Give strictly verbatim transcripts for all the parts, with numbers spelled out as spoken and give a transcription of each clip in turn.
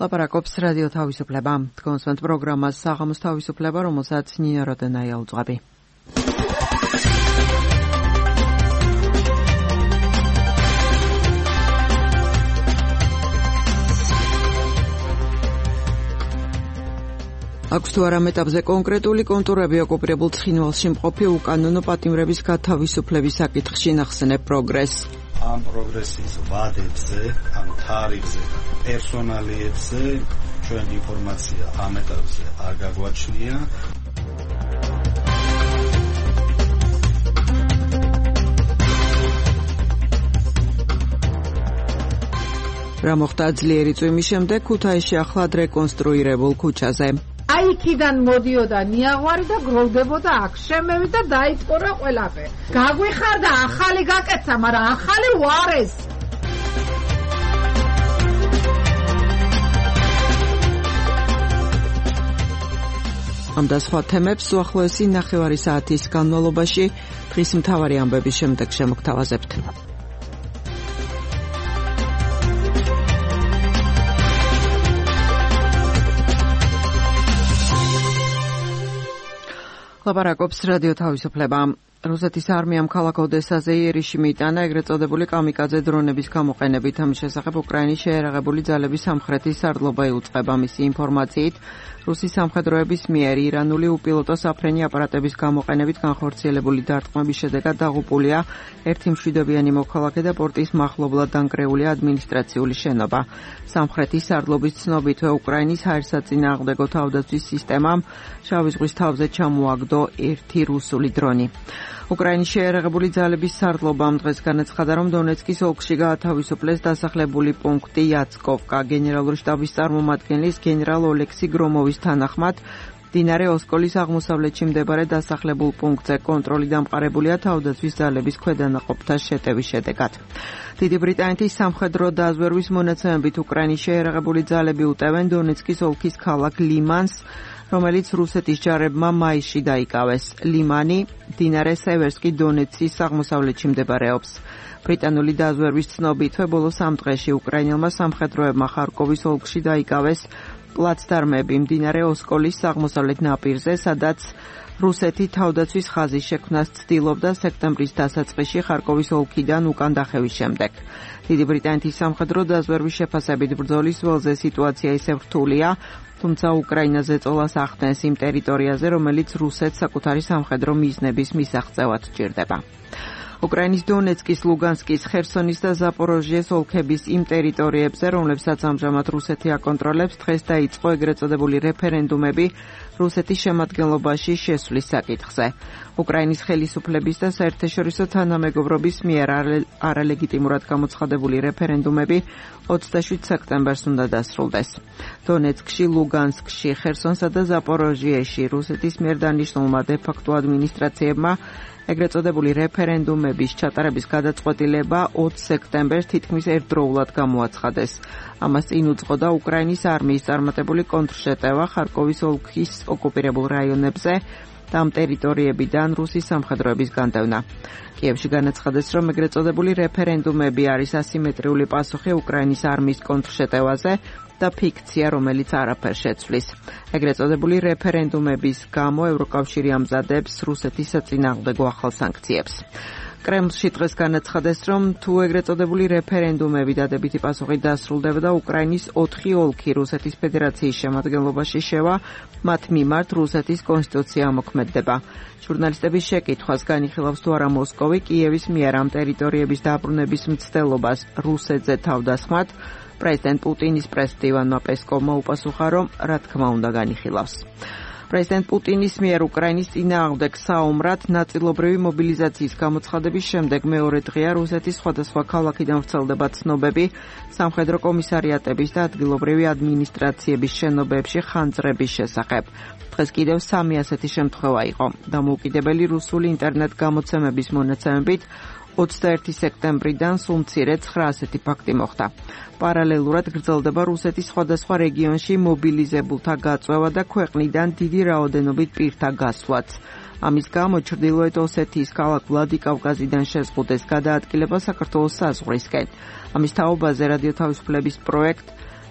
ლაპარაკობს რადიო თავისუფლება. თქვენს პროგრამას საღამოს თავისუფლება, რომელსაც ნინო როდენაია უძღვები. აქვს თუ არა მეტაბზე კონკრეტული კონტურები ოკუპირებულ ცხინვალში მყოფი უკანონო პატიმრების გათავისუფლების საკითხში ნახსენებ პროგრესს. ამ პროგრესის ვადებზე, ამ თარიღზე, პერსონალიებზე ჩვენ ინფორმაცია ამ ეტაპზე არ გაგვაჩნია. რა მოხდა ძლიერი წვიმის შემდეგ ქუთაისში ახლად რეკონსტრუირებულ ქუჩაზე? აი იქიდან მოდიოდა ნიაღვარი და გროვდებოდა აქ. შემევიდა და დაიწყორა ყველაფერი. გაგვიხარდა ახალი გაკეცა, მაგრამ ახალი უარეს. ამ და სხვა თემებს უახლოესი ნახევარი საათის განმავლობაში დღის მთავარი ამბების შემდეგ შემოგთავაზებთ. ლაპარაკობს რადიო თავისუფლება. რუსეთის არმიამ ქალაქ ოდესაზე იერიში მიიტანა ეგრეთ წოდებული კამიკაძე დრონების გამოყენებით. ამის შესახებ უკრაინის შეერაღებული ძალების სამხრეთის სარდლობა იუწყება. მისი ინფორმაციით, რუსის სამხედროების მიერ ირანული უპილოტო საფრენი აპარატების გამოყენებით განხორციელებული დარტყმების შედეგად დაღუპულია ერთი მშვიდობიანი მოქალაქე და პორტის მახლობლად დანგრეულია ადმინისტრაციული შენობა. სამხრეთის სარდლობის ცნობითვე უკრაინის ჰაერსაწინააღმდეგო თავდაცვის სისტემამ შავი ზღვის თავზე ჩამოაგდო ერთი რუსული დრონი. უკრაინის შეერაღებული ძალების სარდლობამ დღეს განაცხადა, რომ დონეცკის ოლქში გაათავისუფლეს დასახლებული პუნქტი იაცკოვკა. გენერალური შტაბის წარმომადგენლის გენერალ ოლექსი გრომოვის თანახმად, მდინარე ოსკოლის აღმოსავლეთში მდებარე დასახლებულ პუნქტზე კონტროლი დამყარებულია თავდაცვის ძალების ქვედანაყოფთა შეტევის შედეგად. დიდი ბრიტანეთის სამხედრო დაზვერვის მონაცემებით უკრაინის შეერაღებული ძალები უტევენ დონეცკის ოლქის ქალაქ ლიმანს, რომელიც რუსეთის ჯარებმა მაისში დაიკავეს. ლიმანი მდინარე სევერსკი დონეცის აღმოსავლეთში მდებარეობს. ბრიტანული დაზვერვის ცნობითვე ბოლო სამ დღეში უკრაინელმა სამხედროებმა ხარკოვის ოლქში დაიკავეს პლაცდარმები მდინარე ოსკოლის აღმოსავლეთ ნაპირზე, სადაც რუსეთი თავდაცვის ხაზის შექმნას ცდილობდა სექტემბრის დასაწყისში ხარკოვის ოლქიდან უკან დახევის შემდეგ. დიდი ბრიტანეთის სამხედრო დაზვერვის შეფასებით ბრძოლის ველზე სიტუაცია ისევ რთულია, თუმცა უკრაინაზე წოლას ახდენს იმ ტერიტორიაზე, რომელიც რუსეთს საკუთარი სამხედრო მიზნების მისაღწევად ჭირდება. უკრაინის დონეცკის, ლუგანსკის, ხერსონის და ზაპოროჟიეს ოლქების იმ ტერიტორიებზე, რომლებსაც ამჟამად რუსეთი აკონტროლებს, დღეს დაიწყო ეგრეთ წოდებული რეფერენდუმები რუსეთის შემადგენლობაში შესვლის საკითხზე. უკრაინის ხელისუფლების და საერთაშორისო თანამეგობრობის მიერ არალეგიტიმურად გამოცხადებული რეფერენდუმები ოცდაშვიდ სექტემბერს უნდა დასრულდეს. დონეცკში, ლუგანსკში, ხერსონსა და ზაპოროჟიეში რუსეთის მიერ დანიშნულმა დე-ფაქტო ადმინისტრაციებმა ეგრეთ წოდებული რეფერენდუმების ჩატარების გადაწყვეტილება ოცი სექტემბერს თითქმის ერთდროულად გამოაცხადეს. ამას წინ უძღოდა უკრაინის არმიის წარმატებული კონტრშეტევა ხარკოვის ოლქის ოკუპირებულ რაიონებზე და ამ ტერიტორიებიდან რუსის სამხედროების განდევნა. კიევში განაცხადეს, რომ ეგრეთ წოდებული რეფერენდუმები არის ასიმეტრიული პასუხი უკრაინის არმიის კონტრშეტევაზე და ფიქცია, რომელიც არაფერს შეცვლის. ეგრეთ წოდებული რეფერენდუმების გამო ევროკავშირი ამზადებს რუსეთის საწინააღმდეგო ახალ სანქციებს. კრემლში დღეს განაცხადეს, რომ თუ ეგრეთ წოდებული რეფერენდუმები დადებითი პასუხით დასრულდება და უკრაინის ოთხი ოლქი რუსეთის ფედერაციის შემადგენლობაში შევა, მათ მიმართ რუსეთის კონსტიტუცია ამოქმედდება. ჟურნალისტების შეკითხვას განიხილავს თუ არა მოსკოვი კიევის მიერ ამ ტერიტორიების დაბრუნების მცდელობას რუსეთზე თავდასხმად, პრეზიდენტ პუტინის პრესმდივანმა ივანმა პესკოვმა უპასუხა, რომ რა თქმა უნდა განიხილავს. პრეზიდენტ პუტინის მიერ უკრაინის წინააღმდეგ საომრად ნაწილობრივი მობილიზაციის გამოცხადების შემდეგ მეორე დღეა რუსეთის სხვადასხვა ქალაქიდან ვრცელდება ცნობები სამხედრო კომისარიატების და ადგილობრივი ადმინისტრაციების შენობებში ხანძრების შესახებ. დღეს კიდევ სამი ასეთი შემთხვევა იყო. დამოუკიდებელი რუსული ინტერნეტ გამოცემების მონაცემებით ოცდაერთი სექტემბრიდან სულ მცირე ცხრა ასეთი ფაქტი მოხდა. პარალელურად გრძელდება რუსეთის სხვადასხვა რეგიონში მობილიზებულთა გაწვევა და ქვეყნიდან დიდი რაოდენობით პირთა გასვლაც. ამის გამო ჩრდილოეთ ოსეთის ქალაქ ვლადიკავკაზიდან შეზღუდეს გადაადგილება საქართველოს საზღვრისკენ. ამის თაობაზე რადიო თავისუფლების პროექტ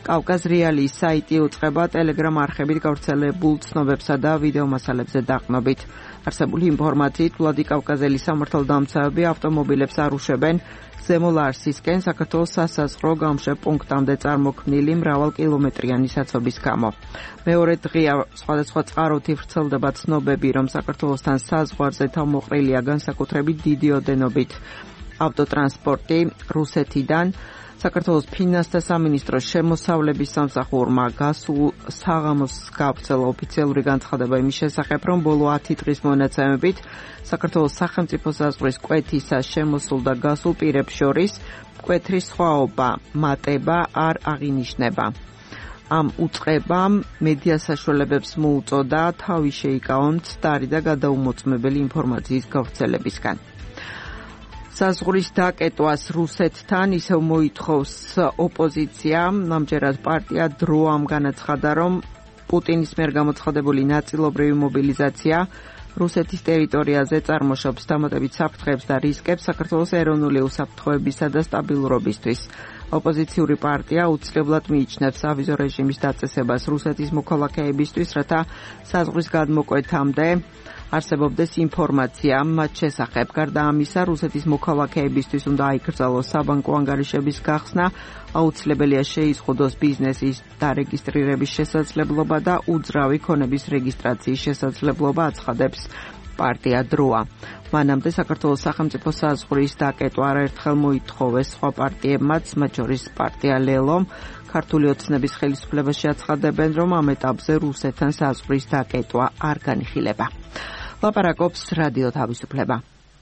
კავკაზ რეალიის საიტი უწყება ტელეგრამ არხებით გავრცელებულ ცნობებსა და ვიდეო მასალებზე დაყნობით. არსებული ინფორმაციით, ვლადიკავკაზელი სამართალდამცავები ავტომობილებს არ უშვებენ ზემო ლარსისკენ საქართველოს სასაზღვრო გამშვებ პუნქტამდე წარმოქმნილი მრავალკილომეტრიანი საცობის გამო. მეორე დღეა სხვადასხვა წყაროთი ვრცელდება ცნობები, რომ საქართველოსთან საზღვარზე თავმოყრილია განსაკუთრებით დიდი ოდენობით ავტოტრანსპორტი რუსეთიდან. საქართველოს ფინანსთა სამინისტროს შემოსავლების სამსახურმა გასულ საღამოს გავრცელა ოფიციალური განცხადება იმის შესახებ, რომ ბოლო ათი დღის მონაცემებით საქართველოს სახელმწიფო საზღვრის კვეთისა შემოსულ და გასულ პირებს შორის კვეთრის სხვაობა მატება არ აღინიშნება. ამ უწყებამ მედია საშუალებებს მოუწოდა თავი შეიკავონ მცდარი და გადაუმოწმებელი ინფორმაციის გავრცელებისგან. საზღვრის დაკეტვას რუსეთთან ისევ მოითხოვს ოპოზიციამ. ამჯერად პარტია დროამ განაცხადა, რომ პუტინის მიერ გამოცხადებული ნაწილობრივი მობილიზაცია რუსეთის ტერიტორიაზე წარმოშობს დამატებით საფრთხეებს და რისკებს საქართველოს ეროვნული უსაფრთხოებისა და სტაბილურობისთვის. ოპოზიციური პარტია უცვლელად მიიჩნევს ავიზო რეჟიმის დაწესებას რუსეთის მოქალაქეებისთვის, რათა საზღვრის გადმოკვეთამდე არსებობდეს ინფორმაცია მათ შესახებ. გარდა ამისა, რუსეთის მოქალაქეებისთვის უნდა აიკრძალოს საბანკო ანგარიშების გახსნა, აუცილებელია შეიზღუდოს ბიზნესის დარეგისტრირების შესაძლებლობა და უძრავი ქონების რეგისტრაციის შესაძლებლობა, აცხადებს პარტია დროა. მანამდე საქართველოს სახელმწიფო საზღვრის დაკეტვა არაერთხელ მოითხოვეს სხვა პარტიებმაც, მათ შორის პარტია ლელომ. ქართული ოცნების ხელისუფლებაში აცხადებენ, რომ ამ ეტაპზე რუსეთთან საზღვრის დაკეტვა არ განიხილება. ლაპარაკობს რადიო თავისუფლება.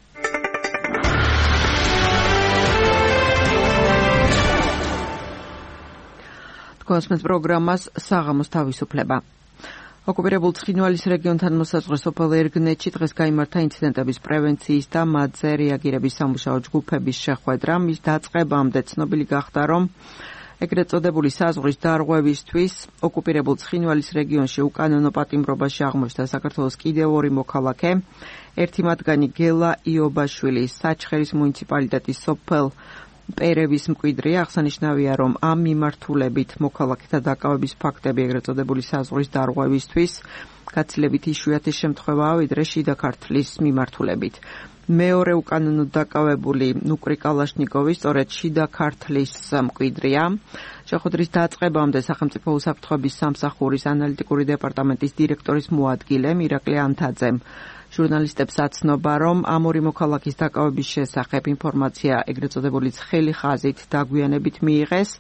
თქვენს პროგრამას საღამოს თავისუფლება. ოკუპირებულ ცხინვალის რეგიონთან მოსაზღვრე სოფელ ერგნეთში დღეს გაიმართა ინციდენტების პრევენციის და მათზე რეაგირების სამუშაო ჯგუფების შეხვედრა. მის დაწყებამდე ცნობილი გახდა, რომ ეგრეთ წოდებული საზღვრის დარღვევისთვის ოკუპირებულ ცხინვალის რეგიონში უკანონო პატიმრობაში აღმოჩნდა საქართველოს კიდევ ორი მოქალაქე. ერთი მათგანი გელა იობაშვილი, საჩხერის მუნიციპალიტეტის სოფელ პერევის მკვიდრია. აღსანიშნავია, რომ ამ მიმართულებით მოქალაქეთა დაკავების ფაქტები ეგრეთ წოდებული საზღვრის დარღვევისთვის გაცილებით იშვიათი შემთხვევაა, ვიდრე შიდა ქართლის მიმართულებით. მეორე უკანონოდ დაკავებული ნუკრი კალაშნიკოვი სწორედ შიდა ქართლის მკვიდრია. შეხვედრის დაწყებამდე სახელმწიფო უსაფრთხოების სამსახურის ანალიტიკური დეპარტამენტის დირექტორის მოადგილე ირაკლი ანთაძემ ჟურნალისტებს აცნობა, რომ ამ ორი მოქალაქის დაკავების შესახებ ინფორმაცია ეგრეთ წოდებული ცხელი ხაზით დაგვიანებით მიიღეს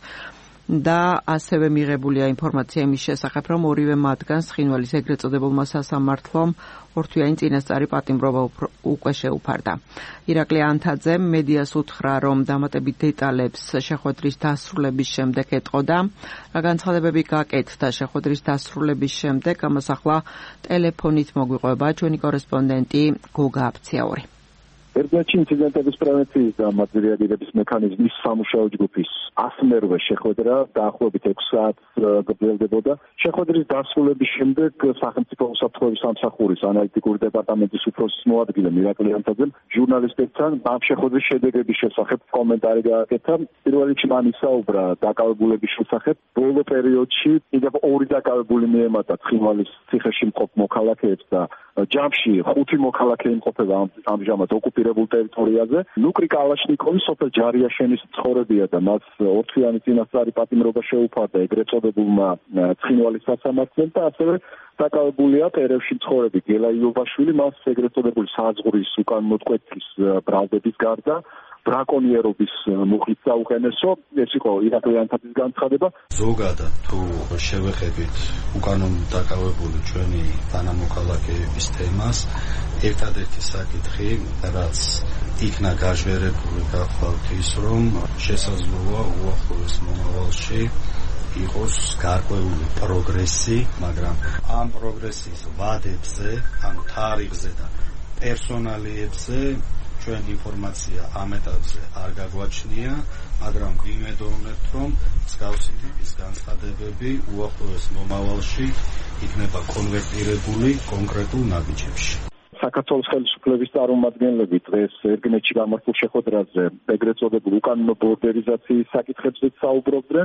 და ასევე მიღებულია ინფორმაცია იმის შესახებ, რომ ორივე მათგანს ცხინვალის ეგრეთ წოდებულმა სასამართლომ ორთვიანი წინასწარი პატიმრობა უკვე შეუფარდა. ირაკლი ანთაძემ მედიას უთხრა, რომ დამატებით დეტალებს შეხვედრის დასრულების შემდეგ ეტყოდა. რა განცხადებები გაკეთდა შეხვედრის დასრულების შემდეგ, ამას ახლა ტელეფონით მოგვიყვება ჩვენი კორესპონდენტი გოგა აფციაური. ერგნეთში ინციდენტების პრევენციის და მათზე რეაგირების მექანიზმის სამუშაო ჯგუფის ასმერვე შეხვედრა დაახლოებით ექვს საათს გრძელდებოდა. შეხვედრის დასრულების შემდეგ სახელმწიფო უსაფრთხოების სამსახურის ანალიტიკური დეპარტამენტის უფროსის მოადგილე ირაკლი ანთაძემ ჟურნალისტებთან ამ შეხვედრის შედეგების შესახებ კომენტარი გააკეთა. პირველ რიგში მან ისაუბრა დაკავებულების შესახებ. ბოლო პერიოდში კიდევ ორი დაკავებული მიემატა ცხინვალის ციხეში მყოფ მოქალაქეებს და ჯამში ხუთი მოქალაქე იმყოფება ამჟამად ოკუპირებულ ტერიტორიაზე. ნუკრი კალაშნიკოვი სოფელ ჯარიაშენის მცხოვრებია და მას ორთვიანი წინასწარი პატიმრობა შეუფარდა ეგრეთ წოდებულმა ცხინვალის სასამართლომ და ასევე დაკავებულია პერევში მცხოვრები გელა იობაშვილი, მას ეგრეთ წოდებული საზღვრის უკანმოკვეთის ბრალდების გარდა ბრაკონიერობის მუხის საუყენესო. ეს იყო ირაკლი ანთაძის განცხადება. ზოგადად თუ შევეხებით უკანონოდ დაკავებული ჩვენი თანამოქალაქეების თემას, ერთადერთი საკითხი, რაც იქნა გაჟღერებული გახლავთ ის, რომ შესაძლოა უახლოეს მომავალში იყოს გარკვეული პროგრესი, მაგრამ ამ პროგრესის ვადებზე, ამ თარიღზე და პერსონალიებზე ჩვენ ინფორმაცია ამ ეტაპზე არ გაგვაჩნია, მაგრამ ვიმედოვნებთ, რომ მსგავსი ტიპის განცხადებები უახლოეს მომავალში იქნება კონვერტირებული კონკრეტულ ნაბიჯებში. საქართველოს ხელისუფლების წარმომადგენლები დღეს ერგნეთში გამართულ შეხვედრაზე ეგრეთ წოდებულ უკანონო ბორდერიზაციის საკითხებზე საუბრობდნენ.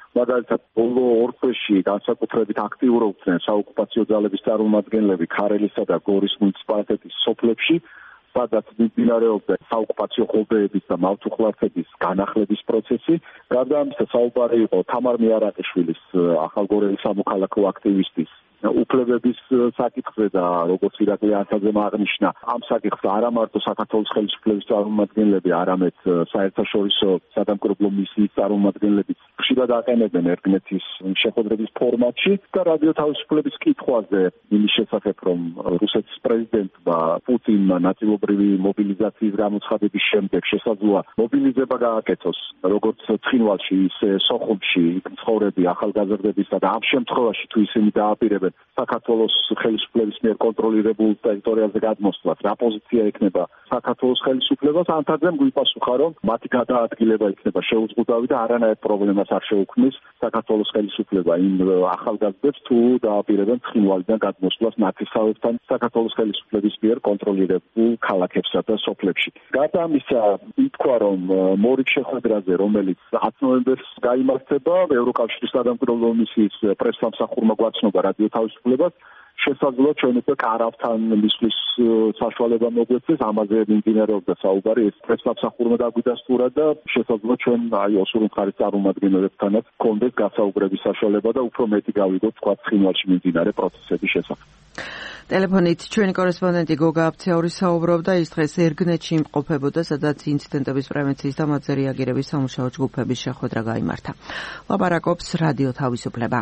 მაგალითად ბოლო ორ წელში განსაკუთრებით აქტიურობდნენ საოკუპაციო ძალების წარმომადგენლები ქარელისა და გორის მუნიციპალიტეტის სოფლებში, სადაც მიმდინარეობდა საოკუპაციო ღობეების და მავთუხლარცების განახლების პროცესი. გარდა ამისა, საუბარი იყო თამარ მიარაყიშვილის, ახალგორელის სამოქალაქო აქტივისტის უფლებების საკითხზე და როგორც ირაკლი ანთაძემ აღნიშნა, ამ საკითხს არა მარტო საქართველოს ხელისუფლების წარმომადგენლები, არამედ საერთაშორისო სადამკვირვებლო მისიის წარმომადგენლებიც ხშირად აყენებენ ერთმანეთის შეხვედრების ფორმატში და რადიო თავისუფლების კითხვაზე იმის შესახებ, რომ რუსეთის პრეზიდენტმა პუტინმა ნაწილობრივი მობილიზაციის გამოცხადების შემდეგ შესაძლოა მობილიზება გააკეთოს როგორც ცხინვალში, ისე სოხუმში მცხოვრები ახალგაზრდებისა და ამ შემთხვევაში თუ ისინი დააპირებენ საქართველოს ხელისუფლების მიერ კონტროლირებულ ტერიტორიაზე გადმოსვლას, რა პოზიცია ექნება საქართველოს ხელისუფლებას? ანთაძემ გვიპასუხა, რომ მათი გადაადგილება იქნება შეუზღუდავი და არანაირ პრობლემას არ შეუქმნის საქართველოს ხელისუფლება იმ ახალგაზრდებს, თუ დააპირებენ ცხინვალიდან გადმოსვლას ნათესავებთან საქართველოს ხელისუფლების მიერ კონტროლირებულ ქალაქებსა და სოფლებში. გარდა ამისა, ითქვა, რომ მორიგ შეხვედრაზე, რომელიც ათი ნოემბერს გაიმართება, ევროკავშირის სადამკვირვებლო მისიის პრესსამსახურმა გვაცნობა რადიო თავისუფლებას, შესაძლოა ჩვენ უკვე კარავთან მისვლის საშუალება მოგვეცეს, ამაზე მიმდინარეობდა საუბარი, ეს პრესსამსახურმა დაგვიდასტურა და შესაძლოა ჩვენ აი ოსური მხარის წარმომადგენლებთანაც გქონდეს გასაუბრების საშუალება და უფრო მეტი გავიგოთ თქვა ცხინვალში მიმდინარე პროცესების შესახებ. ტელეფონით ჩვენი კორესპონდენტი გოგა აფციური საუბრობდა, ის დღეს ერგნეთში იმყოფებოდა, სადაც ინციდენტების პრევენციის და მათზე რეაგირების სამუშაო ჯგუფების შეხვედრა გაიმართა. ლაპარაკობს რადიო თავისუფლება.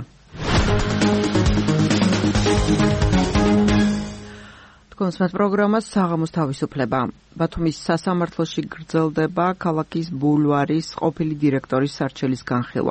კონსმეთ პროგრამას საღამოს თავისუფლება. ბათუმის სასამართლოში გრძელდება ქალაქის ბულვარის ყოფილი დირექტორის სარჩელის განხილვა.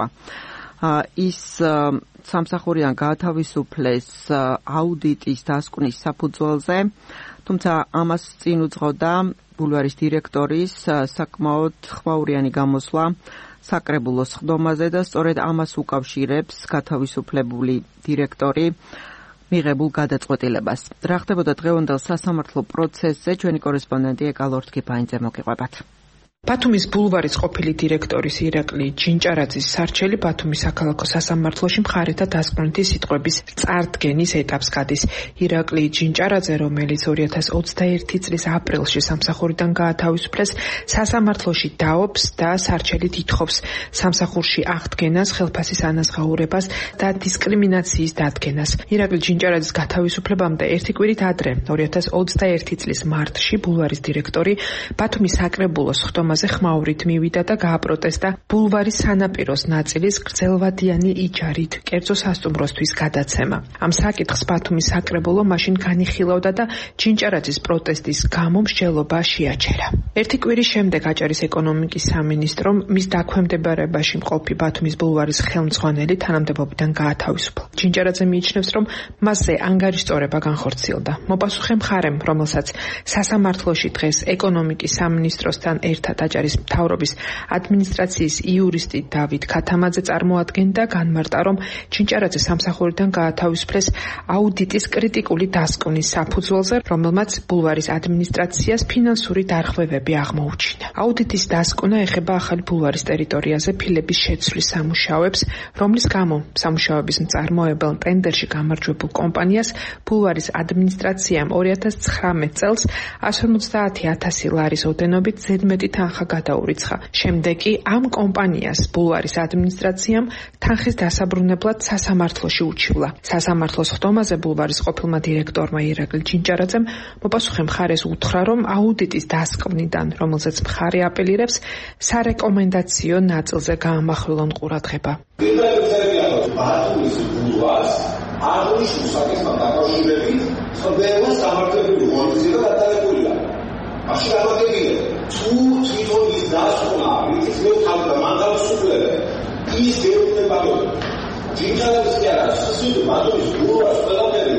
ის სამსახურიდან გაათავისუფლეს აუდიტის დასკვნის საფუძველზე, თუმცა ამას წინ უძღოდა ბულვარის დირექტორის საკმაოდ ხმაურიანი გამოსვლა საკრებულოს სხდომაზე და სწორედ ამას უკავშირებს გათავისუფლებული დირექტორი მიღებულ გადაწყვეტილებას. რა ხდებოდა დღევანდელ სასამართლო პროცესზე, ჩვენი კორესპონდენტი ეკალორთ კიფაინძე მოგიყვებათ. ბათუმის ბულვარის ყოფილი დირექტორის ირაკლი ჯინჭარაძის სარჩელი ბათუმის საქალაქო სასამართლოში მხარეთა დასკვნითი სიტყვების წარდგენის ეტაპს გადის. ირაკლი ჯინჭარაძე, რომელიც ორი ათას ოცდაერთი წლის აპრილში სამსახურიდან გაათავისუფლეს, სასამართლოში დაობს და სარჩელით ითხოვს სამსახურში აღდგენას, ხელფასის ანაზღაურებას და დისკრიმინაციის დადგენას. ირაკლი ჯინჭარაძის გათავისუფლებამდე ერთი კვირით ადრე, ორი ათას ოცდაერთი წლის მარტში, ბულვარის დირექტორი ბათუმის საკრებულოს სხდომაზე ხმაურით მივიდა და გააპროტესტა ბულვარის სანაპიროს ნაწილის გრძელვადიანი იჯარით კერძო სასტუმროსთვის გადაცემა. ამ საკითხს ბათუმის საკრებულო მაშინ განიხილავდა და ჯინჭარაძის პროტესტის გამო მსჯელობა შეაჩერა. ერთი კვირის შემდეგ აჭარის ეკონომიკის სამინისტრომ მის დაქვემდებარებაში მყოფი ბათუმის ბულვარის ხელმძღვანელი თანამდებობიდან გაათავისუფლა. ჯინჭარაძე მიიჩნევს, რომ მასზე ანგარიშწორება განხორციელდა. მოპასუხე მხარემ, რომელსაც სასამართლოში დღეს ეკონომიკის სამინისტროსთან ერთად აჭარის მთავრობის ადმინისტრაციის იურისტი დავით ქათამაძე წარმოადგენდა, განმარტა, რომ ჯინჭარაძე სამსახურიდან გაათავისუფლეს აუდიტის კრიტიკული დასკვნის საფუძველზე, რომელმაც ბულვარის ადმინისტრაციას ფინანსური დარღვევები აღმოუჩინა. აუდიტის დასკვნა ეხება ახალი ბულვარის ტერიტორიაზე ფილების შეცვლის სამუშაოებს, რომლის გამო სამუშაოების მწარმოებელ ტენდერში გამარჯვებულ კომპანიას ბულვარის ადმინისტრაციამ ორი ათას ცხრამეტ წელს εκατομμი ორმოცდაათი ათასი ლარის ოდენობით ზედმეტი თანხა გადაურიცხა. შემდეგ კი ამ კომპანიას ბულვარის ადმინისტრაციამ თანხის დასაბრუნებლად სასამართლოში უჩივლა. სასამართლოს ხდომაზე ბულვარის ყოფილმა დირექტორმა ირაკლი ჯინჭარაძემ მოპასუხე მხარეს უთხრა, რომ აუდიტის დასკვნიდან, რომელზეც მხარე აპელირებს, სარეკომენდაციო ნაწილზე გაამახვილონ ყურადღება. ბათუმის ბულვარს აღნიშნულ საკითხთან დაკავშირებით ხდება სამართლებრივი ღონისძიება გადაღებულია. მაშინ გამოგებია თუ თვითონ ის დასკვნა, ის მეუთავდა მანთავისუფლება, ის გეუბნება, ჯინჭარაძის კი არა, სუსტი ბათუმის ბულვარს ყველაფერი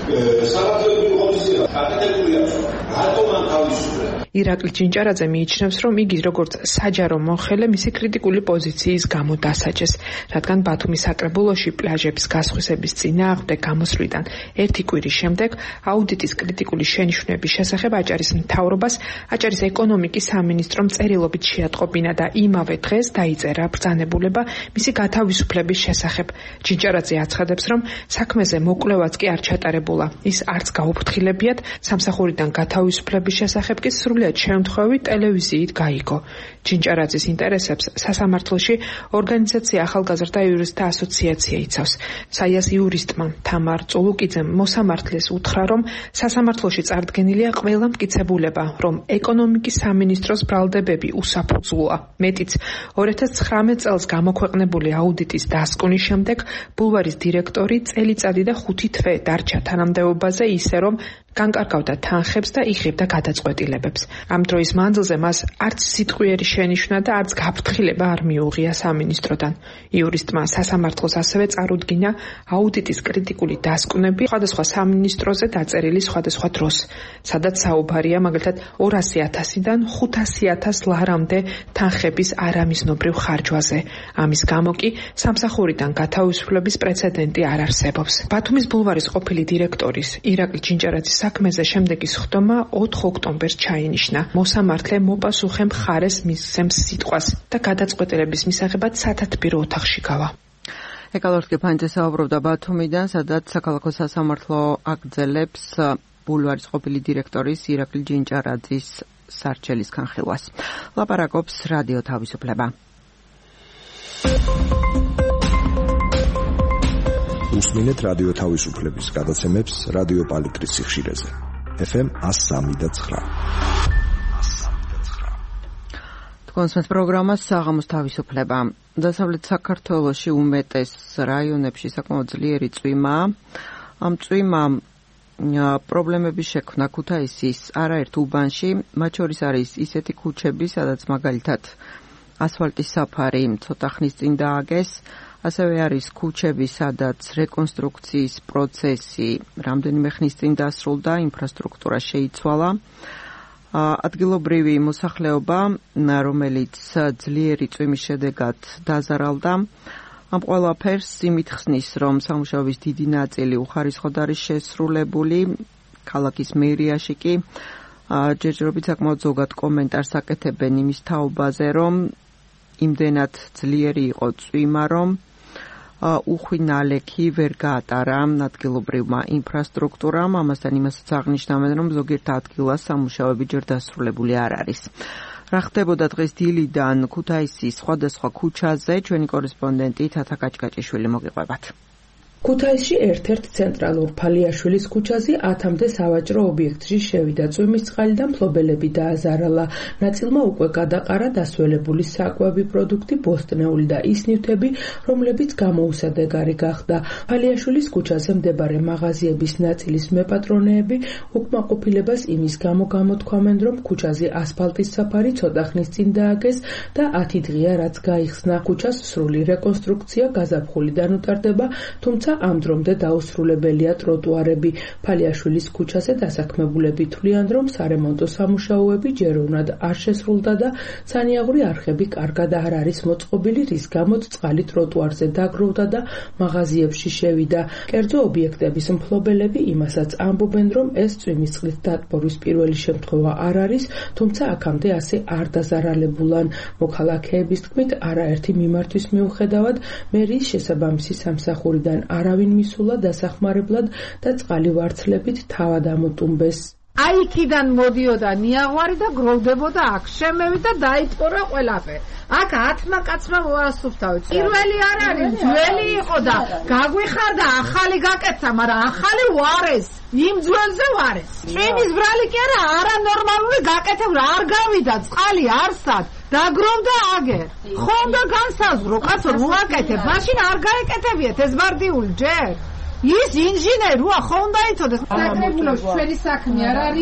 სამართლებრივი ღონისძიება გაკეთებული აქვს. რატომ ამ თავისუფლება? ირაკლი ჯინჭარაძე მიიჩნევს, რომ იგი როგორც საჯარო მომხელე მისი კრიტიკული პოზიციის გამო დასაჯეს, რადგან ბათუმის საკრებულოში პლაჟების გასხვისების წინააღმდეგ გამოსვლიდან ერთი კვირის შემდეგ აუდიტის კრიტიკული შენიშვნების შესახებ აჭარის მთავრობას აჭარის ეკონომიკის სამინისტრომ წერილობით შეატყობინა და იმავე დღეს დაიწერა ბრძანებულება მისი გათავისუფლების შესახებ. ჯინჭარაძე აცხადებს, რომ საქმეზე მოკვლევაც კი არ ჩატარებულა. ის არც გაუფრთხილებიათ სამსახურიდან გათავისუფლების შესახებ კი სრულიად შემთხვევით ტელევიზიით გაიგო. ჯინჭარაძის ინტერესებს სასამართლოში ორგანიზაცია ახალგაზრდა იურისტთა ასოციაცია იცავს. საიას იურისტმა თამარ წულუკიძემ მოსამართლეს უთხრა, რომ სასამართლოში წარდგენილია ყველა მტკიცებულება, რომ ეკონომიკის სამინისტროს ბრალდებები უსაფუძვლოა. მეტიც, ორი ათას ცხრამეტ წელს გამოქვეყნებული აუდიტის დასკვნის შემდეგ ბულვარის დირექტორი წელიწადი და ხუთი თვე დარჩა თანამდებობაზე ისე, რომ განკარგავდა თანხებს და იღებდა გადაწყვეტილებებს. ამ დროის მანძილზე მას არც სიტყვიერი შენიშვნა და არც გაფრთხილება არ მიუღია სამინისტროდან. იურისტმა სასამართლოს ასევე წარუდგინა აუდიტის კრიტიკული დასკვნები სხვადასხვა სამინისტროზე დაწერილი სხვადასხვა დროს, სადაც საუბარია მაგალითად ორასი ათასიდან ხუთასი ათას ლარამდე თანხების არამიზნობრივ ხარჯვაზე. ამის გამო კი სამსახურიდან გათავისუფლების პრეცედენტი არ არსებობს. ბათუმის ბულვარის ყოფილი დირექტორის ირაკლი ჯინჭარაძის საქმეზე შემდეგი სხდომა ოთხ ოქტომბერს ჩაინიშნა. მოსამართლე მოპასუხე მხარეს მისცემს სიტყვას და გადაწყვეტილების მისაღებად სათათბირო ოთახში გავა. ეკალორტ გეფანიძე საუბრობდა ბათუმიდან, სადაც საქალაქო სასამართლო აგრძელებს ბულვარის ყოფილი დირექტორის ირაკლი ჯინჭარაძის სარჩელის განხილვას. ლაპარაკობს რადიო თავისუფლება. უსმინეთ რადიო თავისუფლების გადაცემებს რადიო პალიტრის სიხშირეზე. ეფ ემ εκατო სამი და ცხრა. თქვენს პროგრამას საღამოს თავისუფლება. დასავლეთ საქართველოში უმეტეს რაიონებში საკმაოდ ძლიერი წვიმაა. ამ წვიმამ პრობლემები შექმნა ქუთაისის არაერთ უბანში, მათ შორის არის ისეთი ქუჩები, სადაც მაგალითად ასფალტის საფარი ცოტა ხნის წინ დააგეს. ასევე არის ქუჩები, სადაც რეკონსტრუქციის პროცესი რამდენიმე ხნის წინ დასრულდა, ინფრასტრუქტურა შეიცვალა. ადგილობრივი მოსახლეობა, რომელიც ძლიერი წვიმის შედეგად დაზარალდა, ამ ყველაფერს იმით ხსნის, რომ სამუშაოების დიდი ნაწილი უხარისხოდ არის შესრულებული. ქალაქის მერიაში კი ჯერჯერობით საკმაოდ ზოგად კომენტარს აკეთებენ იმის თაობაზე, რომ იმდენად ძლიერი იყო წვიმა, რომ უხვი ნალექი ვერ გაატარა ადგილობრივმა ინფრასტრუქტურამ. ამასთან იმასაც აღნიშნავენ, რომ ზოგიერთ ადგილას სამუშაოები ჯერ დასრულებული არ არის. რა ხდებოდა დღეს დილიდან ქუთაისის სხვადასხვა ქუჩაზე, ჩვენი კორესპონდენტი თათა კაჭკაჭიშვილი მოგიყვებათ. ქუთაისში ერთ-ერთ ცენტრალურ ფალიაშვილის ქუჩაზე ათამდე სავაჭრო ობიექტში შევიდა წვიმის წყალი და მფლობელები დააზარალა. ნაწილმა უკვე გადაყარა დასველებული საკვები პროდუქტი, ბოსტნეული და ის ნივთები, რომლებიც გამოუსადეგარი გახდა. ფალიაშვილის ქუჩაზე მდებარე მაღაზიების ნაწილის მეპატრონეები უკმაყოფილებას იმის გამო გამოთქვამენ, რომ ქუჩაზე ასფალტის საფარი ცოტა ხნის წინ დააგეს და ათი დღეა რაც გაიხსნა. ქუჩას სრული რეკონსტრუქცია გაზაფხულიდან უტარდება, თუმცა ამ დრომდე დაუსრულებელია ტროტუარები. ფალიაშვილის ქუჩაზე დასაქმებულები თვლიან, რომ სარემონტო სამუშაოები ჯეროვნად არ შესრულდა და სანიაღვრი არხები კარგად არ არის მოწყობილი, რის გამოც წყალი ტროტუარზე დაგროვდა და მაღაზიებში შევიდა. კერძო ობიექტების მფლობელები იმასაც ამბობენ, რომ ეს წვიმის წყლით დატბორვის პირველი შემთხვევა არ არის, თუმცა აქამდე ასე არ დაზარალებულან. მოქალაქეების თქმით, არაერთი მიმართვის მიუხედავად მერიის შესაბამისი სამსახურიდან არავინ მისულა დასახმარებლად და წყალი ვარცლებით თავად ამოტუმბეს. აი იქიდან მოდიოდა ნიაღვარი და გროვდებოდა აქ. შემევიდა და დაიტყორა ყველაფერი. აქ ათმა კაცმა მოასუფთავეთ. პირველი არ არის, ძველი იყო და გაგვიხარდა, ახალი გაკეთა, მაგრამ ახალი ვარეს. იმ ძველზე ვარეს. წვიმის ბრალი კი არა, არანორმალური გაკეთებდა, არ გავიდა წყალი არსად. დაგროვდა აგერ. ხონდა განსაზღვრო, კაცო, მოაკეთებ, მაშინ არ გაეკეთებიათ ეს ბარდიული ჯერ. ის ინჟინერია ხონდა ითოდეს. საკრებულოს ჩვენი საქმე არ არისო,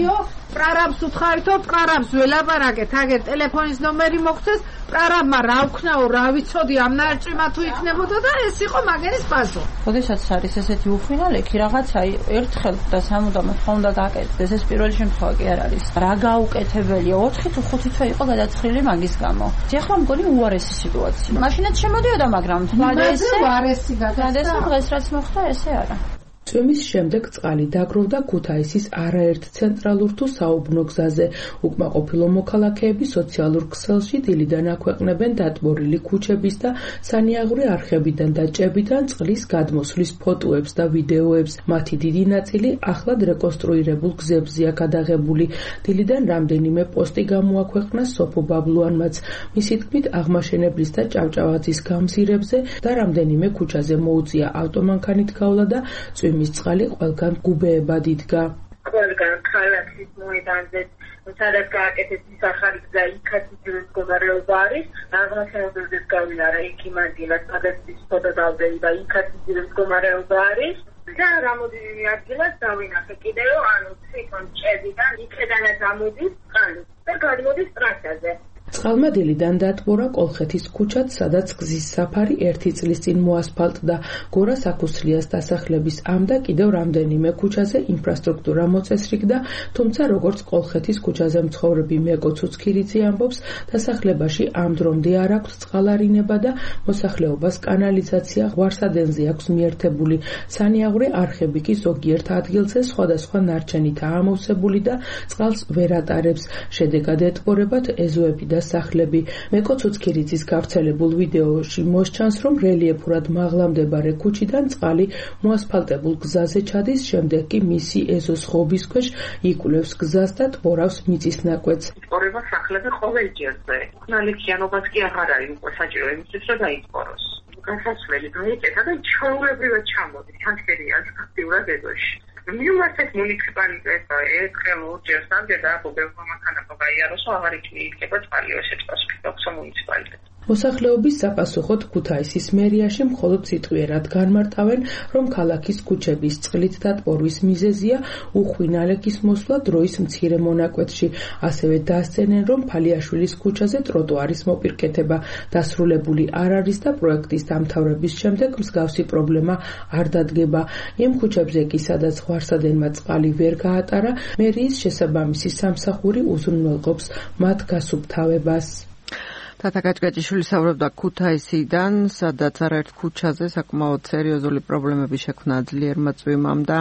პრარაბს უთხარითო პრარაბს ველაპარაკეთ, აგერ ტელეფონის ნომერი მოგცეს, პრარაბმა რა ვქნაო, რა ვიცოდი ამ ნარჭიმა თუ იქნებოდა და ეს იყო მაგერის პასუხი. როდესაც არის ესეთი უხინალექი რაღაცა ერთხელ და სამუდამოდ ხომ უნდა გაკეთდეს, ეს პირველი შემთხვევა კი არ არის. რა გაუკეთებელია, ოთხი თუ ხუთი თვე იყო გადაცხრილი მაგის გამო. ეხლა მგონი უარესი სიტუაცია. მაშინაც შემოდიოდა, მაგრამ თვად ესე უარესი გადასცა. დღეს რაც მოხდა, ესე არა. წვიმის შემდეგ წყალი დაგროვდა ქუთაისის არაერთ ცენტრალურ თუ საუბნო გზაზე. უკმაყოფილო მოქალაქეები სოციალურ ქსელში დილიდან აქვეყნებენ დატბორილი ქუჩების და სანიაღვრე არხებიდან და ჭებიდან წყლის გადმოსვლის ფოტოებს და ვიდეოებს. მათი დიდი ნაწილი ახლად რეკონსტრუირებულ გზებზეა გადაღებული. დილიდან რამდენიმე პოსტი გამოაქვეყნა სოფო ბაბლუანმაც. მისი თქმით, აღმაშენებლის და ჭავჭავაძის გამზირებზე და რამდენიმე ქუჩაზე მოუწია ავტომანქანით გავლა და მის წყალი ყველგან გუბეებად იდგა. ყველგან ქალაქის მოედანზე სადაც გააკეთეს ის ახალი გზა, იქაც იგივე მდგომარეობა არის. აღმაშენებელზეც გავიარა იქ იმანდილად, სადაც ის ფოტო დავდები და იქაც იგივე მდგომარეობა არის. და რამოდენიმე ადგილას დავინახე კიდევ, ანუ თვითონ ჭებიდან იქედანაც ამოდის წყალი და გადმოდის ტრასაზე. წყალმა დილიდან დატბორა კოლხეთის ქუჩაც, სადაც გზის საფარი ერთი წლის წინ მოასფალტდა. გორა საქუსლიას დასახლების ამ და კიდევ რამდენიმე ქუჩაზე ინფრასტრუქტურა მოწესრიგდა, თუმცა როგორც კოლხეთის ქუჩაზე მცხოვრები მეკო ცუცქირიძე ამბობს, დასახლებაში ამ დრომდე არ აქვს წყალარინება და მოსახლეობას კანალიზაცია ღვარსადენზე აქვს მიერთებული. სანიაღვრე არხები კი ზოგიერთ ადგილზე სხვადასხვა ნარჩენითაა ამოვსებული და წყალს ვერ ატარებს. შედეგად ეტყორებათ ეზოები და სახლები. მეკო ცუცქირიძის გავრცელებულ ვიდეოში მოსჩანს, რომ რელიეფურად მაღლა მდებარე ქუჩიდან წყალი მოასფალტებულ გზაზე ჩადის, შემდეგ კი მისი ეზოს ხობის ქვეშ იკვლევს გზას და ტბორავს მიწის ნაკვეთს. იტყორება სახლები ყოველ ჯერზე. ნალექიანობას კი აღარ არის უკვე საჭირო იმისთვის, რომ დაიტყოროს. გასასვლელი გაიკეთა და ჩაულებრივად ჩამოდის თანხერიან აქტიურად ეზოში. მიუმართეს მუნიციპალიტეტს და ერთხელ ორჯერ სამჯერ დააყობებმა მანქანებმა გაიაროს, აღარ იქნება წყალი შეჭრას ფიქრობს მუნიციპალიტეტს. მოსახლეობის საპასუხოდ ქუთაისის მერიაში მხოლოდ სიტყვიერად განმარტავენ, რომ ქალაქის ქუჩების წყლით დატბორვის მიზეზია უხვინალექის მოსვლა დროის მცირე მონაკვეთში. ასევე დასცენენ, რომ ფალიაშვილის ქუჩაზე ტროტუარის მოპირკეთება დასრულებული არ არის და პროექტის დამთავრების შემდეგ მსგავსი პრობლემა არ დადგება. იმ ქუჩებზე კი, სადაც ღვარსადენმა წყალი ვერ გაატარა, მერიის შესაბამისი სამსახური უზრუნველყოფს მათ გასუფთავებას. თათა კაჭკაჭიშვილი საუბრობდა ქუთაისიდან, სადაც არაერთ ქუჩაზე საკმაოდ სერიოზული პრობლემები შექმნა ძლიერმა წვიმამ და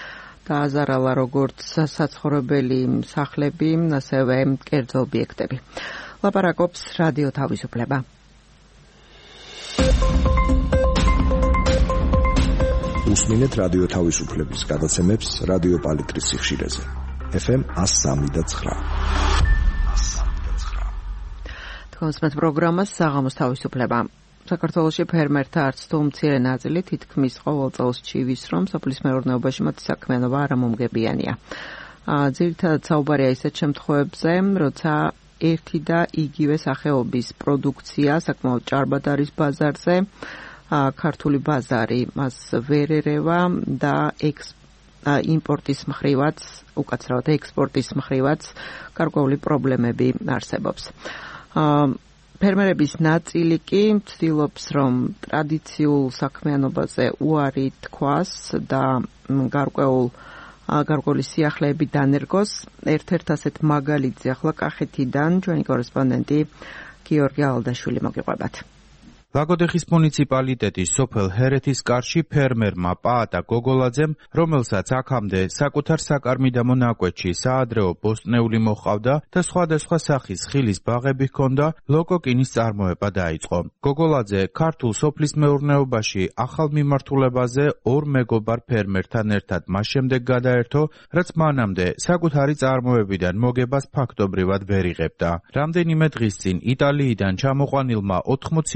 დააზარალა როგორც საცხოვრებელი სახლები, ასევე კერძო ობიექტები. ლაპარაკობს რადიო თავისუფლება. უსმინეთ რადიო თავისუფლების გადაცემებს რადიო პალიტრის სიხშირეზე. ეფ ემ one oh three და nine. კონსმეთ პროგრამას საღამოს თავისუფლება. საქართველოში ფერმერთა არც თუ მცირე ნაწილი თითქმის ყოველ წელს ჩივის, რომ სოფლის მეურნეობაში მათი საქმიანობა არამომგებიანია. ძირითადად საუბარია ისეთ შემთხვევებზე, როცა ერთი და იგივე სახეობის პროდუქცია საკმაოდ ჭარბად არის ბაზარზე, ქართული ბაზარი მას ვერ ერევა და ექს იმპორტის მხრივაც, უკაცრავად ექსპორტის მხრივაც გარკვეული პრობლემები არსებობს. ფერმერების ნაწილი კი ცდილობს, რომ ტრადიციულ საქმიანობაზე უარი თქვას და გარკვეულ გარკვეული სიახლეები დანერგოს. ერთ-ერთ ასეთ მაგალითზე ახლა კახეთიდან ჩვენი კორესპონდენტი გიორგი ალდაშვილი მოგიყვებათ. ლაგოდეხის მუნიციპალიტეტის სოფელ ჰერეთის კარში ფერმერმა პაატა გოგოლაძემ, რომელსაც აქამდე საკუთარ საკარმი და მონაკვეთში საადრეო ბოსტნეული მოჰყავდა და სხვადასხვა სახის ხილის ბაღები ჰქონდა, ლოკოკინის წარმოება დაიწყო. გოგოლაძე ქართულ სოფლის მეურნეობაში ახალ მიმართულებაზე ორ მეგობარ ფერმერთან ერთად მას შემდეგ გადაერთო, რაც მანამდე საკუთარი წარმოებიდან მოგებას ფაქტობრივად ვერ იღებდა. რამდენიმე დღის წინ იტალიიდან ჩამოყვანილმა ოთხმოცი ათასამდე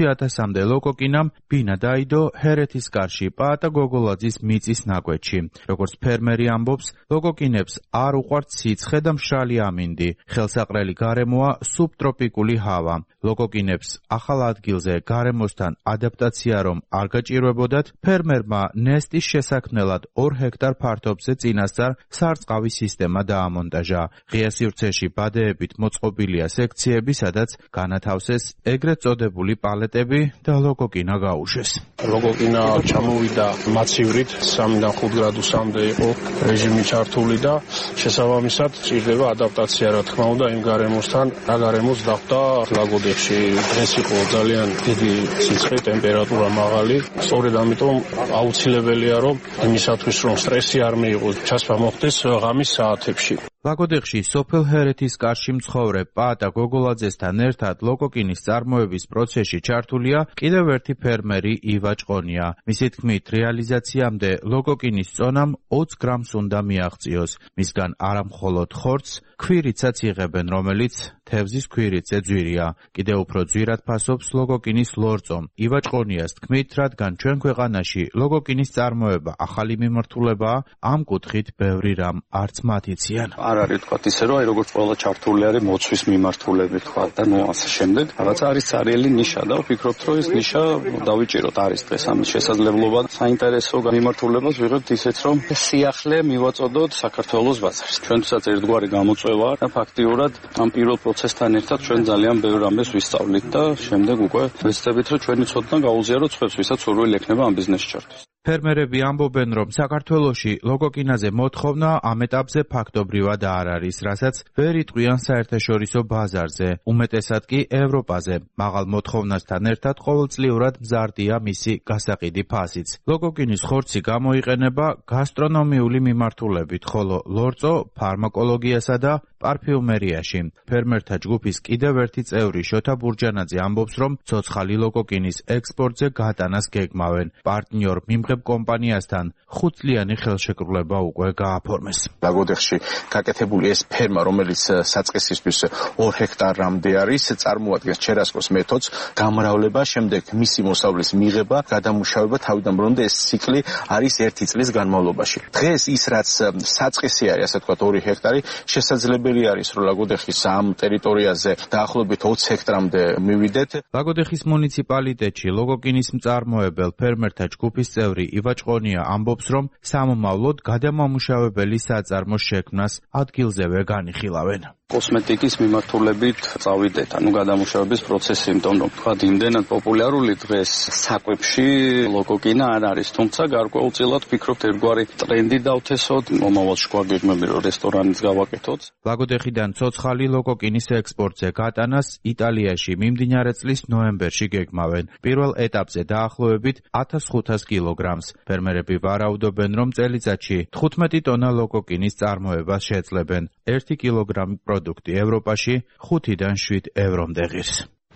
მოცდამდე ლოკოკინამ ბინა დაიდო ჰერეთის კარში პაატა გოგოლაძის მიწის ნაკვეთში. როგორც ფერმერი ამბობს, ლოკოკინებს არ უყვართ სიცხე და მშრალი ამინდი. ხელსაყრელი გარემოა სუბტროპიკული ჰავა. ლოკოკინებს ახალ ადგილზე გარემოსთან ადაპტაცია რომ არ გაჭირვებოდათ, ფერმერმა ნესტის შესაქმნელად ორ ჰექტარ ფართობზე წინასწარ სარწყავი სისტემა დაამონტაჟა. ღია სივრცეში ბადეებით მოწყობილია სექციები, სადაც განათავსეს ეგრეთ წოდებული პალეტები და ლოკოკინა გაუშვეს. ლოკოკინა ჩამოვიდა მაცივრით სამიდან ხუთ გრადუსამდე იყო რეჟიმი ჩართული და შესაბამისად ჭირდება ადაპტაცია, რა თქმა უნდა, იმ გარემოსთან, რა გარემოს დახვდა ლაგოდეხში. დღეს იყო ძალიან დიდი სიცხე, ტემპერატურა მაღალი. სწორედ ამიტომ აუცილებელია, რომ იმისათვის, რომ სტრესი არ მიიღოს, ჩასვა მოხდეს ღამის საათებში. ლაგოდეხში სოფელ ჰერეთის კარში მცხოვრე პაატა გოგოლაძესთან ერთად ლოკოკინის წარმოების პროცესში ჩართულია კიდევ ერთი ფერმერი ივა ჭყონია. მისი თქმით, რეალიზაციამდე ლოკოკინის წონამ ოცი გრამს უნდა მიაღწიოს. მისგან არა მხოლოდ ხორცს, ქვირიცაც იღებენ, რომელიც თევზის ქვირიცზე ძვირია. კიდევ უფრო ძვირად ფასობს ლოკოკინის ლორწო. ივა ჭყონიას თქმით, რადგან ჩვენ ქვეყანაში ლოკოკინის წარმოება ახალი მიმართულებაა, ამ კუთხით ბევრი რამ არც მათ იციან. არ არის თქვა ისე რომ აი როგორც ყველა ჩართული არის მოცვის მიმართულებით თქვა და ნუ ასე შემდეგ რაღაცა არის სარიელი ნიშა და ვფიქრობთ რომ ეს ნიშა დავიჭიროთ არის დღეს ამის შესაძლებლობა საინტერესო მიმართულებას ვიღებთ ისეთ რომ სიახლე მივაწოდოთ საქართველოს ბაზარს ჩვენთვისაც ერთგვარი გამოწვევა და ფაქტიურად ამ პირველ პროცესთან ერთად ჩვენ ძალიან ბევრ რამეს ვისწავლით და შემდეგ უკვე ვეცდებით რომ ჩვენი ცოდნა გაუზიაროთ სხვებს ვისაც სურვილი ექნება ამ ბიზნესში ჩართვის. ფერმერები ამბობენ, რომ საქართველოში ლოკოკინაზე მოთხოვნა ამ ეტაპზე ფაქტობრივად არ არის, რასაც ვერ იტყვიან საერთაშორისო ბაზარზე, უმეტესად კი ევროპაზე. მაღალ მოთხოვნასთან ერთად ყოველწლიურად მზარდია მისი გასაყიდი ფასიც. ლოკოკინის ხორცი გამოიყენება გასტრონომიული მიმართულებით, ხოლო ლორწო ფარმაკოლოგიასა და პარფიუმერიაში. ფერმერთა ჯგუფის კიდევ ერთი წევრი შოთა ბურჯანაძე ამბობს, რომ ცოცხალი ლოკოკინის ექსპორტზე გატანას გეგმავენ. პარტნიორ მიმღებ კომპანიასთან ხუთწლიანი ხელშეკრულება უკვე გააფორმეს. ლაგოდეხში გაკეთებული ეს ფერმა, რომელიც საწყისისთვის ორ ჰექტარამდე არის, წარმოადგენს ჩერასკოს მეთოდს, გამრავლება, შემდეგ მისი მოსავლის მიღება, გადამუშავება, თავიდან ბრუნდა ეს ციკლი არის ერთი წლის განმავლობაში. დღეს ის რაც საწყისი არის, ასე ვთქვათ, ორი ჰექტარი, შესაძლებელი არის, რომ ლაგოდეხის ამ ტერიტორიაზე დაახლოებით ოცი ჰექტრამდე მივიდეთ. ლაგოდეხის მუნიციპალიტეტში ლოკოკინის მწარმოებელ ფერმერთა ჯგუფის წევრი ივა ჭყონია ამბობს, რომ სამომავლოდ გადამამუშავებელი საწარმოს შექმნას ადგილზევე განიხილავენ. კოსმეტიკის მიმართულებით წავიდეთ, ანუ გადამუშავების პროცესი, იმიტომ რომ თქვა იმდენად პოპულარული დღეს საკვებში ლოკოკინა არ არის, თუმცა გარკვეულწილად ვფიქრობთ ერთგვარი ტრენდი დავთესოთ, მომავალში გვაგეგმები რომ რესტორანიც გავაკეთოთ. ლაგოდეხიდან ცოცხალი ლოკოკინის ექსპორტზე გატანას იტალიაში მიმდინარე წლის ნოემბერში გეგმავენ. პირველ ეტაპზე დაახლოებით ათას ხუთას კილოგრამს. ფერმერები ვარაუდობენ, რომ წელიწადში თხუთმეტი ტონა ლოკოკინის წარმოებას შეძლებენ. ერთი კილოგრამი პროდუქტი ევროპაში ხუთიდან შვიდ ევრომდე ღირს.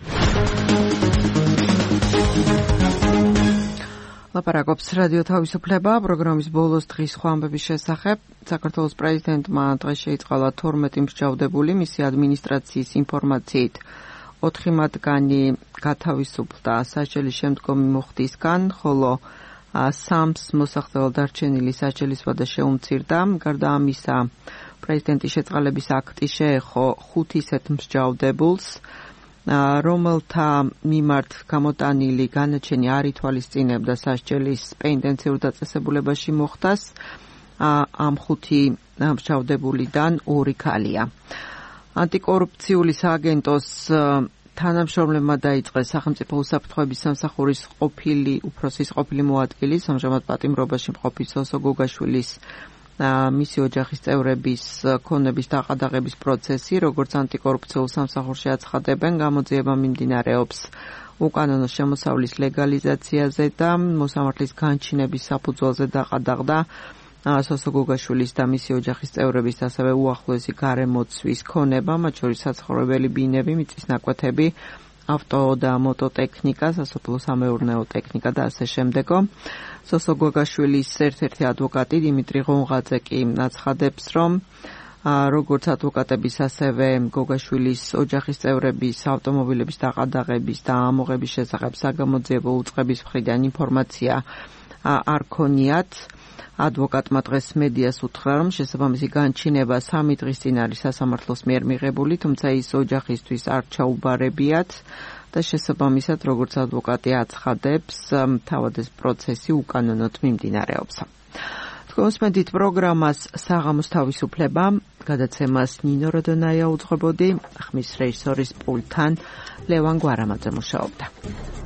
ლაპარაკობს რადიო თავისუფლება პროგრამის ბოლოს დღის სხვა ამბების შესახებ. საქართველოს პრეზიდენტმა დღეს შეიწყალა თორმეტი მსჯავრდებული მისი ადმინისტრაციის ინფორმაციით. ოთხი მათგანი გათავისუფლდა საჭელის შემდგომი მოხდისგან, ხოლო სამს მოსახდელად დარჩენილი საჭელის ვადა შეუმცირდა. გარდა ამისა, პრეზიდენტის შეწყალების აქტი შეეხო ხუთ ისეთ მსჯავრდებულს, რომელთა მიმართ გამოტანილი განაჩენი არ ითვალისწინებდა სასჯელის პენიტენციურ დაწესებულებაში მოხდას. ამ ხუთი მსჯავრდებულიდან ორი ქალია. ანტიკორუფციული სააგენტოს თანამშრომლებმა დაიწყეს სახელმწიფო უსაფრთხოების სამსახურის ყოფილი უფროსის ყოფილი მოადგილის, ამჟამად პატიმრობაში მყოფი სოსო გოგაშვილის მისი ოჯახის წევრების ქონების დაყადაღების პროცესი, როგორც ანტიკორუფციულ სამსახურში აცხადებენ, გამოძიება მიმდინარეობს უკანონო შემოსავლის ლეგალიზაციაზე და მოსამართლის განჩინების საფუძველზე დაყადაღდა სოსო გოგაშვილის და მისი ოჯახის წევრების, ასევე უახლოესი გარემოცვის ქონება, მათ შორის საცხოვრებელი ბინები, მიწის ნაკვეთები, ავტო და მოტოტექნიკა, სასოფლო სამეურნეო ტექნიკა და ასე შემდეგო. სოსო გოგაშვილის ერთ-ერთი ადვოკატი დიმიტრი ღონღაძე კი აცხადებს, რომ როგორც ადვოკატების, ასევე გოგაშვილის ოჯახის წევრების ავტომობილების დაყადაღების და ამოღების შესახებ საგამოძიებო უწყების მხრიდან ინფორმაცია არ ქონიათ. ადვოკატმა დღეს მედიას უთხრა, რომ შესაბამისი განჩინება სამი დღის წინ არის სასამართლოს მიერ მიღებული, თუმცა ის ოჯახისთვის არ ჩაუბარებიათ და შესაბამისად, როგორც ადვოკატი აცხადებს, თავად ეს პროცესი უკანონოდ მიმდინარეობს. თქვენსმენთ პროგრამას საღამოს თავისუფლება, გადაცემას ნინო როდონაია უძღვებოდი, ხმის რეჟისორის პულტთან ლევან გვარამაძე მუშაობდა.